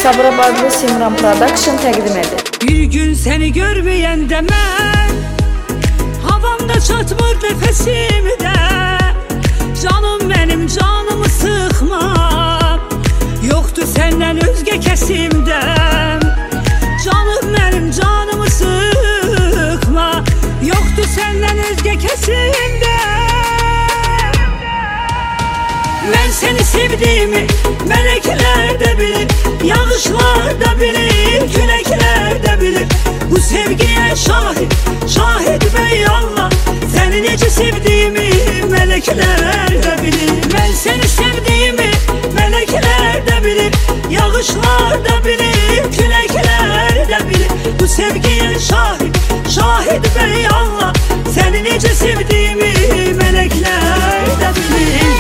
Sabirabadlı Simran Production təqdim edir. Bir gün seni görmeyende mən havamda çatmır nefesimde. Canım benim canımı sıkma, yoktu senden özge kesimde. Canım benim canımı sıkma, yoktu senden özge kesimde. Ben seni sevdiğimi melekler de bilir, yağışlar da bilir, külekler de bilir. Bu sevgiye şahit, şahit bey Allah. Seni nece sevdiğimi melekler de bilir. Ben seni sevdiğimi melekler de bilir, yağışlar da bilir, külekler de bilir. Bu sevgiye şahit, şahit bey Allah. Seni nece sevdiğimi melekler de bilir.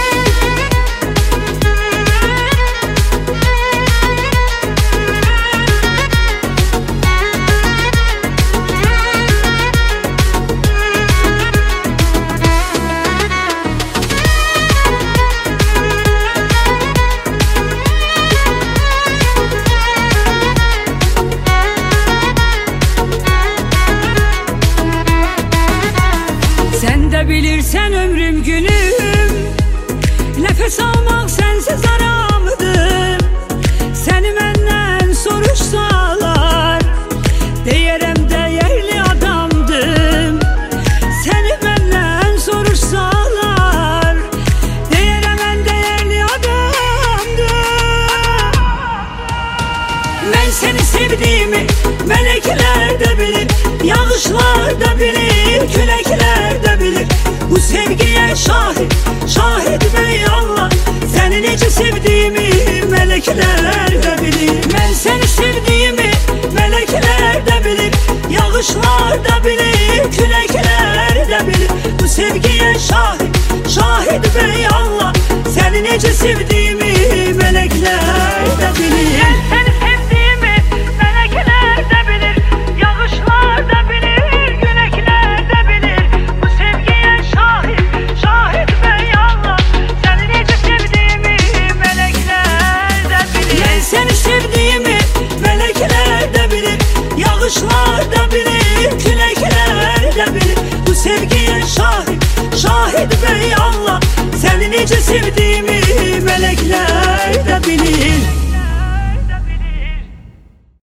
Sen de bilirsen ömrüm günüm, nefes almak sensiz aramdır. Seni benden soruşsalar, değerem değerli adamdım. Seni benden soruşsalar, değerem en değerli adamdım. Ben seni sevdiğimi melekler de bilir, yağışlar da bilir, külekler de bilir. Bu sevgiye şahit, şahit bey Allah. Seni nece sevdiğimi melekler de bilir. Ben seni sevdiğimi melekler de bilir, yağışlar da bilir, külekler de bilir. Bu sevgiye şahit, şahit bey Allah. Seni nece sevdiğimi melekler de bilir. Seni sevdiğimi melekler de bilir, yağışlar da bilir, külekler de bilir. Bu sevgiye şahit, şahit bey Allah. Seni nece sevdiğimi melekler de bilir. Ben seni sevdiğimi melekler de bilir, yağışlar da bilir, külekler de bilir. Bu sevgiye şahit, şahit bey Allah. Seni nece sevdiğimi